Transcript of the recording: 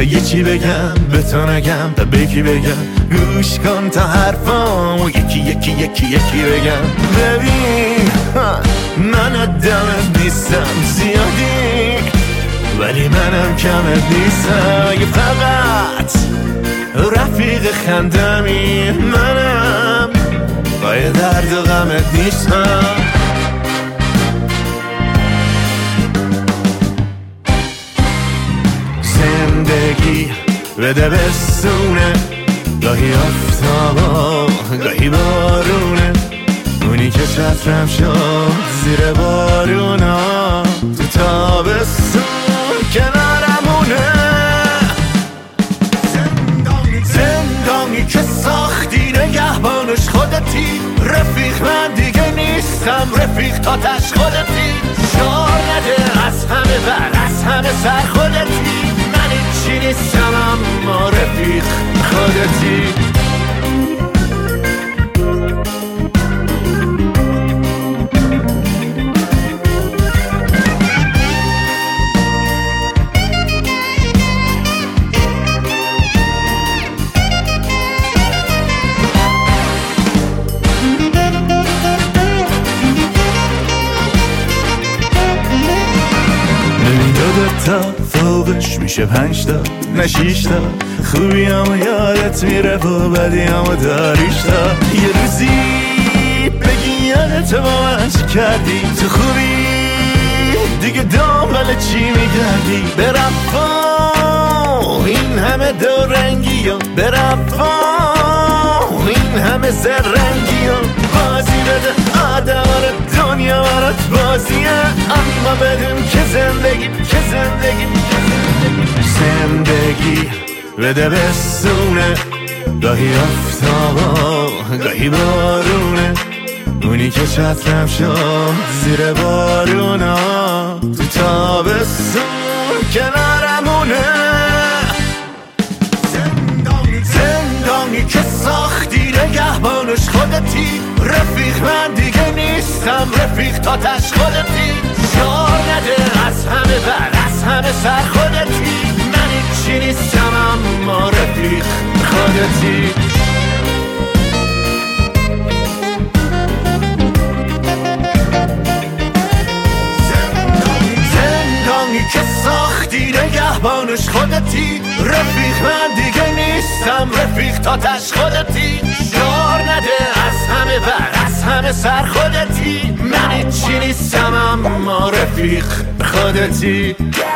تا یه چی بگم به تو نگم، تا به کی بگم گوش کن تا حرفامو یکی بگم. ببین من آدمت نیستم زیادی، ولی منم کمت نیستم. اگه فقط رفیق خندمی منم، پای درد و غمت نیستم. زندگی بده بستونه، گاهی آفتابا گاهی بارونه، اونی که چترم شد زیر بارونا، تو تابستون کنارمونه. زندانی که ساختی نگهبانش خودتی، رفیق من دیگه نیستم، رفیق تاتش خودتی. شعار نده از همه بر از همه سر خودتی، من هیچی نیستم اما رفیق خودتی. تا فوقش میشه 5 تا نه 6 تا، خوبی همو یادت میره و بدی همو داریش تا. یه روزی بگی یادت با من چی کردی، تو خوبی دیگه دنبال چی میگردی. برفا این همه دورنگی ها، برفا این همه زرنگی ها، بازی بده آدم دنیا برات بازیه، اما بدون که زندگی بده بستونه، گاهی آفتابا گاهی بارونه، اونی که چترم شد زیر بارونا، تو تابستون کنارمونه. زندانی که ساختی نگهبانش خودتی، رفیق من دیگه نیستم، رفیق تاتش خودتی. شعار نده از همه بر از همه سر خودتی، من هیچی نیستم اما رفیق خودتی. زندانی که ساختی نگهبانش خودتی، رفیق من دیگه نیستم، رفیق تاتش خودتی. شعار نده از همه بر از همه سر خودتی، من هیچی نیستم اما رفیق خودتی.